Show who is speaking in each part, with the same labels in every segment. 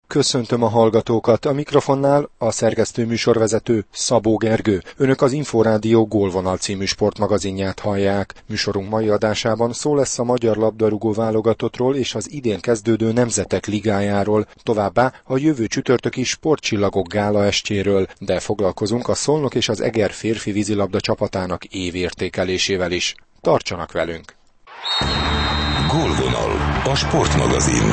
Speaker 1: Köszöntöm a hallgatókat, a mikrofonnál a szerkesztő műsorvezető Szabó Gergő. Önök az Inforádió Gólvonal című sportmagazinját hallják. Műsorunk mai adásában szó lesz a magyar labdarúgó válogatottról és az idén kezdődő Nemzetek Ligájáról, továbbá a jövő csütörtöki Sportcsillagok gálaestjéről, de foglalkozunk a Szolnok és az Eger férfi vízilabda csapatának évértékelésével is. Tartsanak velünk!
Speaker 2: Gólvonal, a sportmagazin.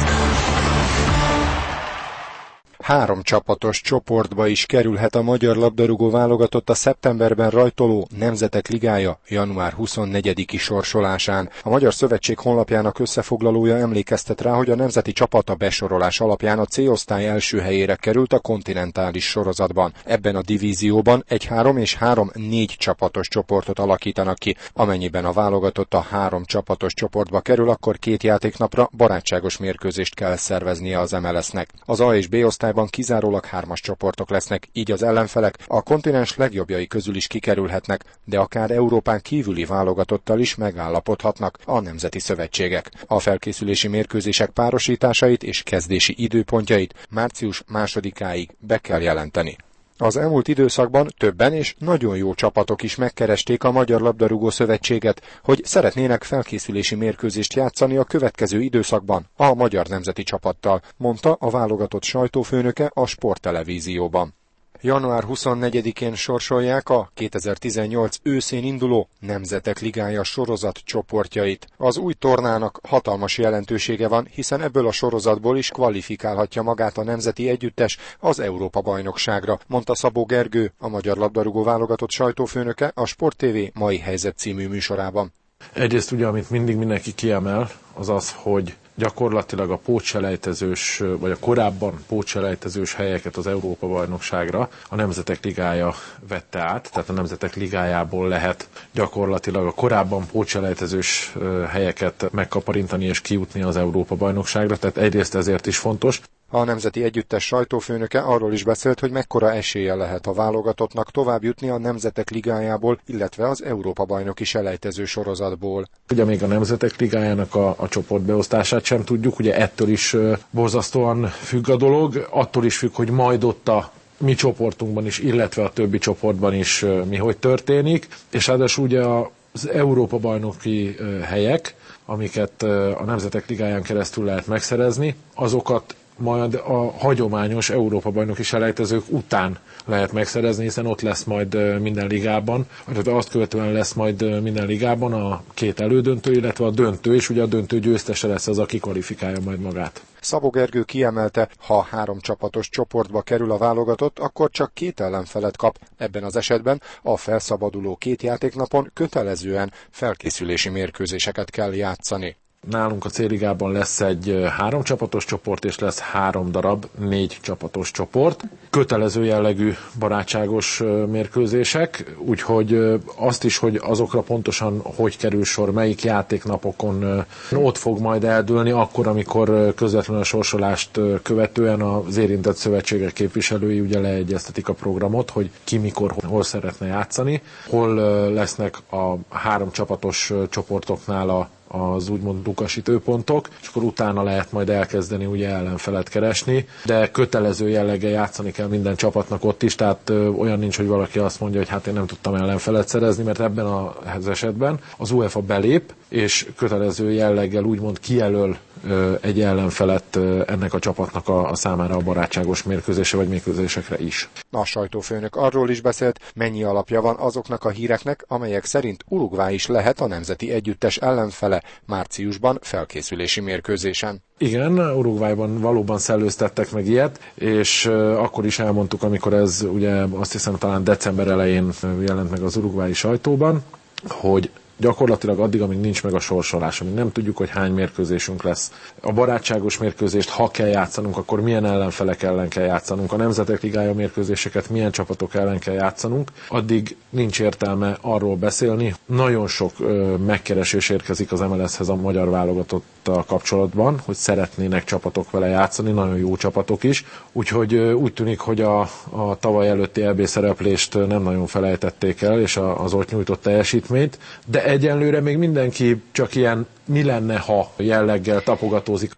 Speaker 1: 3 csapatos csoportba is kerülhet a magyar labdarúgó válogatott a szeptemberben rajtoló Nemzetek Ligája január 24-i sorsolásán. A Magyar Szövetség honlapjának összefoglalója emlékeztet rá, hogy a nemzeti csapat a besorolás alapján a C-osztály első helyére került a kontinentális sorozatban. Ebben a divízióban egy 3 és 3-4 csapatos csoportot alakítanak ki. Amennyiben a válogatott a 3 csapatos csoportba kerül, akkor 2 játéknapra barátságos mérkőzést kell szerveznie az MLS-nek. Az A és B osztályban kizárólag 3-as csoportok lesznek, így az ellenfelek a kontinens legjobbjai közül is kikerülhetnek, de akár Európán kívüli válogatottal is megállapodhatnak a nemzeti szövetségek. A felkészülési mérkőzések párosításait és kezdési időpontjait március 2-áig be kell jelenteni. Az elmúlt időszakban többen és nagyon jó csapatok is megkeresték a Magyar Labdarúgó Szövetséget, hogy szeretnének felkészülési mérkőzést játszani a következő időszakban a magyar nemzeti csapattal, mondta a válogatott sajtófőnöke a Sporttelevízióban. Január 24-én sorsolják a 2018 őszén induló Nemzetek Ligája sorozat csoportjait. Az új tornának hatalmas jelentősége van, hiszen ebből a sorozatból is kvalifikálhatja magát a nemzeti együttes az Európa-bajnokságra, mondta Szabó Gergő, a magyar labdarúgó válogatott sajtófőnöke a Sport TV Mai Helyzet című műsorában.
Speaker 3: Egyrészt ugye, amit mindig mindenki kiemel, az az, hogy gyakorlatilag a pótselejtezős, vagy a korábban pótselejtezős helyeket az Európa-bajnokságra a Nemzetek Ligája vette át, tehát a Nemzetek Ligájából lehet gyakorlatilag a korábban pótselejtezős helyeket megkaparintani és kijutni az Európa-bajnokságra, tehát egyrészt ezért is fontos.
Speaker 1: A nemzeti együttes sajtófőnöke arról is beszélt, hogy mekkora esélye lehet a válogatottnak tovább jutni a Nemzetek Ligájából, illetve az Európa-bajnoki selejtező sorozatból.
Speaker 3: Ugye még a Nemzetek Ligájának a csoportbeosztását sem tudjuk, ugye ettől is borzasztóan függ a dolog, attól is függ, hogy majd ott a mi csoportunkban is, illetve a többi csoportban is mi hogy történik, és ráadásul ugye az Európa-bajnoki helyek, amiket a Nemzetek Ligáján keresztül lehet megszerezni, azokat majd a hagyományos Európa-bajnoki selejtezők után lehet megszerezni, hiszen ott lesz majd minden ligában, vagy azt követően lesz majd minden ligában a 2 elődöntő, illetve a döntő, és ugye a döntő győztese lesz az, aki kvalifikálja majd magát.
Speaker 1: Szabó Gergő kiemelte, ha 3 csapatos csoportba kerül a válogatott, akkor csak 2 ellenfelet kap. Ebben az esetben a felszabaduló 2 játéknapon kötelezően felkészülési mérkőzéseket kell játszani.
Speaker 3: Nálunk a C-ligában lesz egy 3 csapatos csoport, és lesz 3 darab 4 csapatos csoport. Kötelező jellegű barátságos mérkőzések, úgyhogy azt is, hogy azokra pontosan hogy kerül sor, melyik játéknapokon ott fog majd eldőlni, akkor, amikor közvetlenül a sorsolást követően az érintett szövetségek képviselői ugye leegyeztetik a programot, hogy ki mikor, hol szeretne játszani, hol lesznek a 3 csapatos csoportoknál az úgymond lukas időpontok, és akkor utána lehet majd elkezdeni ugye ellenfelet keresni, de kötelező jelleggel játszani kell minden csapatnak ott is, tehát olyan nincs, hogy valaki azt mondja, hogy hát én nem tudtam ellenfelet szerezni, mert ebben az esetben az UEFA belép, és kötelező jelleggel úgymond kijelöl egy ellenfelet ennek a csapatnak a számára a barátságos mérkőzése vagy mérkőzésekre is.
Speaker 1: A sajtófőnök arról is beszélt, mennyi alapja van azoknak a híreknek, amelyek szerint Uruguay is lehet a nemzeti együttes ellenfele márciusban felkészülési mérkőzésen.
Speaker 3: Igen, Uruguayban valóban szellőztettek meg ilyet, és akkor is elmondtuk, amikor ez ugye azt hiszem talán december elején jelent meg az uruguayi sajtóban, hogy gyakorlatilag addig, amíg nincs meg a sorsolás, amíg nem tudjuk, hogy hány mérkőzésünk lesz. A barátságos mérkőzést, ha kell játszanunk, akkor milyen ellenfelek ellen kell játszanunk, a Nemzetek Ligája mérkőzéseket milyen csapatok ellen kell játszanunk, addig nincs értelme arról beszélni. Nagyon sok megkeresés érkezik az MLS-hez a magyar válogatottal kapcsolatban, hogy szeretnének csapatok vele játszani, nagyon jó csapatok is, úgyhogy úgy tűnik, hogy a tavaly előtti EB szereplést nem nagyon felejtették el, és az ott nyújtott teljesítményt, de egyenlőre még mindenki csak ilyen mi lenne, ha jelleggel tapogatózik.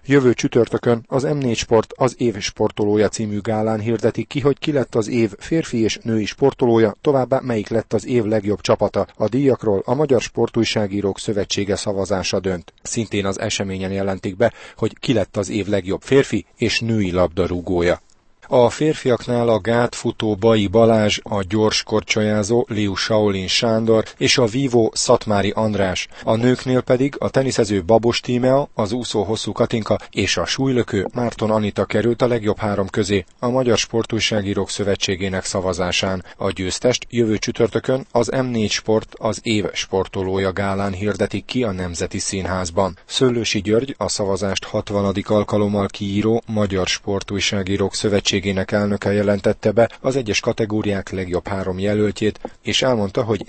Speaker 1: Jövő csütörtökön az M4 Sport az év sportolója című gálán hirdetik ki, hogy ki lett az év férfi és női sportolója, továbbá melyik lett az év legjobb csapata. A díjakról a Magyar Sportújságírók Szövetsége szavazása dönt. Szintén az eseményen jelentik be, hogy ki lett az év legjobb férfi és női labdarúgója. A férfiaknál a gátfutó Bai Balázs, a gyors korcsolyázó Liu Shaolin Sándor és a vívó Szatmári András. A nőknél pedig a teniszező Babos Tímea, az úszó Hosszú Katinka és a súlylökő Márton Anita került a legjobb 3 közé a Magyar Sportújságírók Szövetségének szavazásán. A győztest jövő csütörtökön az M4 Sport az év sportolója gálán hirdetik ki a Nemzeti Színházban. Szőlősi György, a szavazást 60. alkalommal kiíró Magyar Sportújságírók Szövetségének elnöke jelentette be az egyes kategóriák legjobb 3 jelöltjét, és elmondta, hogy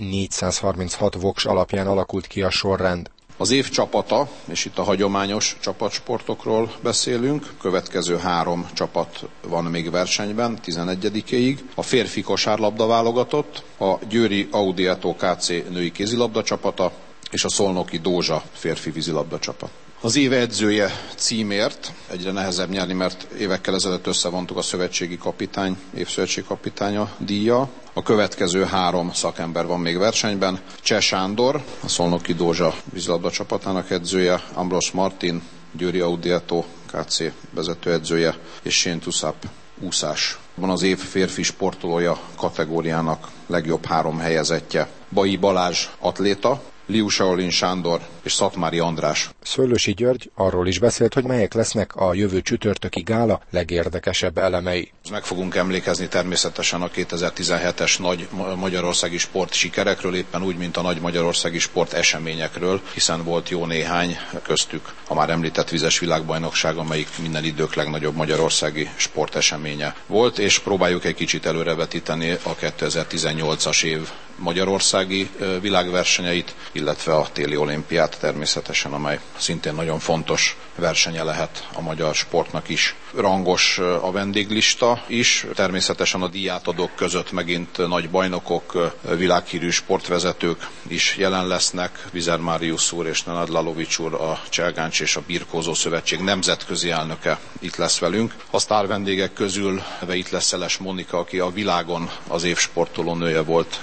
Speaker 1: 436 voks alapján alakult ki a sorrend.
Speaker 4: Az év csapata, és itt a hagyományos csapatsportokról beszélünk, következő 3 csapat van még versenyben, 11-ig. A férfi kosárlabda válogatott, a győri Audiato KC női kézilabda csapata, és a szolnoki Dózsa férfi vízilabda csapat. Az év edzője címért egyre nehezebb nyerni, mert évekkel ezelőtt összevontuk a szövetségi kapitány, évszövetségi kapitánya díja. A következő 3 szakember van még versenyben. Cseh Sándor, a szolnoki Dózsa vízilabda csapatának edzője, Ambros Martin, győri Audiato KC vezetőedzője, és Shane Tussap úszás. Van az év férfi sportolója kategóriának legjobb 3 helyezettje. Bai Balázs atléta, Liu Shaolin Sándor és Szatmári András.
Speaker 1: Szőlősi György arról is beszélt, hogy melyek lesznek a jövő csütörtöki gála legérdekesebb elemei.
Speaker 4: Meg fogunk emlékezni természetesen a 2017-es nagy magyarországi sport sikerekről, éppen úgy, mint a nagy magyarországi sport eseményekről, hiszen volt jó néhány, köztük a már említett vizes világbajnokság, amelyik minden idők legnagyobb magyarországi sporteseménye volt, és próbáljuk egy kicsit előrevetíteni a 2018-as év magyarországi világversenyeit, illetve a téli olimpiát természetesen, amely szintén nagyon fontos versenye lehet a magyar sportnak is. Rangos a vendéglista is, természetesen a díjátadók között megint nagy bajnokok, világhírű sportvezetők is jelen lesznek. Vizer Máriusz úr és Nenad Lalovics úr, a Cselgáncs és a Birkózó Szövetség nemzetközi elnöke itt lesz velünk. A sztárvendégek közül itt lesz Szeles Monika, aki a világon az év sportoló nője volt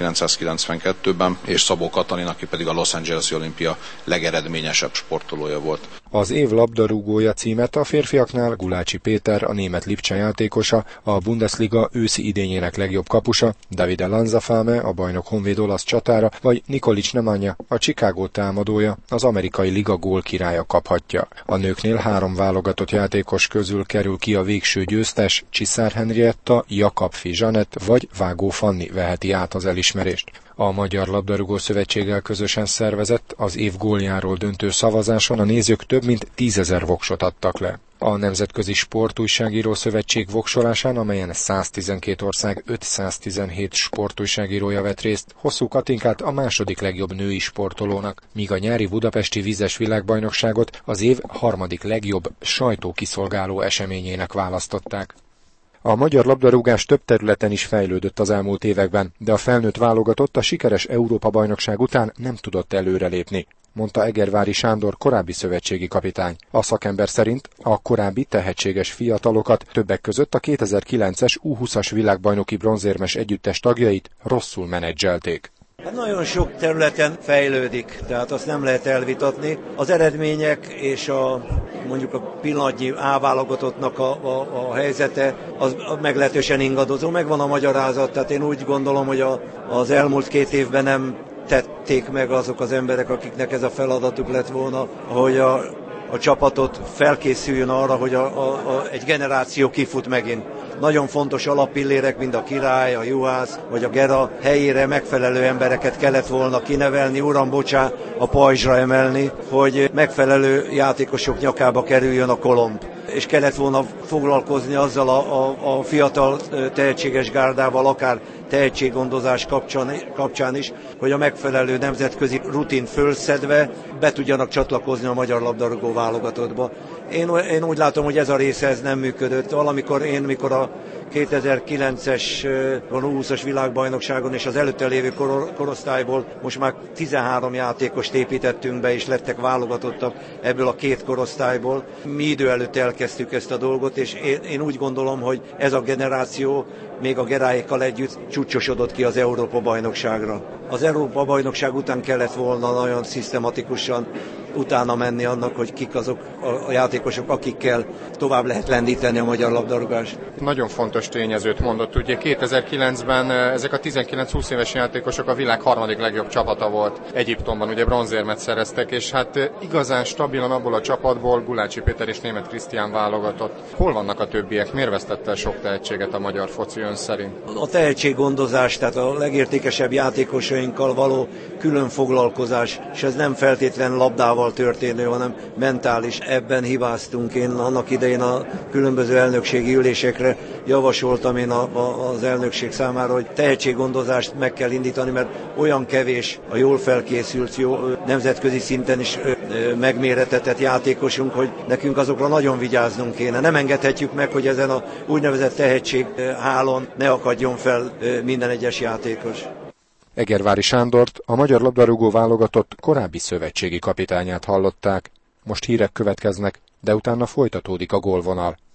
Speaker 4: 1992-ben, és Szabó Katalin, aki pedig a Los Angeles-i olimpia legeredményesebb sportolója volt.
Speaker 1: Az év labdarúgója címet a férfiaknál Gulácsi Péter, a német Lipcse játékosa, a Bundesliga őszi idényének legjobb kapusa, Davide Lanzafame, a bajnok Honvéd olasz csatára, vagy Nikolic Nemanja, a Chicago támadója, az amerikai liga gólkirálya kaphatja. A nőknél 3 válogatott játékos közül kerül ki a végső győztes, Csiszár Henrietta, Jakabfi Zsanett vagy Vágó Fanni veheti át az elismerést. A Magyar Labdarúgó Szövetséggel közösen szervezett az év góljáról döntő szavazáson a nézők több mint 10 000 voksot adtak le. A Nemzetközi Sportújságíró Szövetség voksolásán, amelyen 112 ország 517 sportújságírója vett részt, Hosszú Katinkát a második legjobb női sportolónak, míg a nyári budapesti vízes világbajnokságot az év 3. legjobb sajtókiszolgáló eseményének választották. A magyar labdarúgás több területen is fejlődött az elmúlt években, de a felnőtt válogatott a sikeres Európa-bajnokság után nem tudott előrelépni, mondta Egervári Sándor, korábbi szövetségi kapitány. A szakember szerint a korábbi tehetséges fiatalokat, többek között a 2009-es U20-as világbajnoki bronzérmes együttes tagjait rosszul menedzselték.
Speaker 5: Nagyon sok területen fejlődik, tehát azt nem lehet elvitatni. Az eredmények és mondjuk a pillanatnyi A-válogatottnak a helyzete az meglehetősen ingadozó. Megvan a magyarázat, tehát én úgy gondolom, hogy az elmúlt 2 évben nem tették meg azok az emberek, akiknek ez a feladatuk lett volna, hogy a csapatot felkészüljön arra, hogy egy generáció kifut megint. Nagyon fontos alappillérek, mint a Király, a Juhász vagy a Gera helyére megfelelő embereket kellett volna kinevelni, uram, bocsá, a pajzsra emelni, hogy megfelelő játékosok nyakába kerüljön a kolomb. És kellett volna foglalkozni azzal a fiatal tehetséges gárdával, akár tehetséggondozás kapcsán is, hogy a megfelelő nemzetközi rutin fölszedve be tudjanak csatlakozni a magyar labdarúgó válogatottba. Én úgy látom, hogy ez a része ez nem működött. Valamikor mikor a 2009-es 20-as világbajnokságon és az előtte lévő korosztályból most már 13 játékost építettünk be, és lettek válogatottak ebből a két korosztályból. Mi idő előtt elkezdtük ezt a dolgot, és én úgy gondolom, hogy ez a generáció még a Geráékkal együtt csúcsosodott ki az Európa-bajnokságra. Az Európa-bajnokság után kellett volna nagyon szisztematikusan utána menni annak, hogy kik azok a játékosok, akikkel tovább lehet lendíteni a magyar labdarúgást.
Speaker 1: Nagyon fontos tényezőt mondott, ugye 2009-ben ezek a 19-20 éves játékosok a világ harmadik legjobb csapata volt. Egyiptomban ugye bronzérmet szereztek, és hát igazán stabilan abból a csapatból Gulácsi Péter és Németh Krisztián válogatott. Hol vannak a többiek? Miért vesztette el sok tehetséget a magyar foci ön szerint?
Speaker 5: A tehetséggondozás, tehát a legértékesebb játékosainkkal való külön foglalkozás, és ez nem feltétlen labdával történő, hanem mentális. Ebben hibáztunk. Én annak idején a különböző elnökségi ülésekre javasoltam én az elnökség számára, hogy tehetséggondozást meg kell indítani, mert olyan kevés a jól felkészült, jó nemzetközi szinten is megméretetett játékosunk, hogy nekünk azokra nagyon vigyáznunk kéne. Nem engedhetjük meg, hogy ezen a úgynevezett tehetséghálón ne akadjon fel minden egyes játékos.
Speaker 1: Egervári Sándort, a magyar labdarúgó válogatott korábbi szövetségi kapitányát hallották. Most hírek következnek, de utána folytatódik a gólvonal.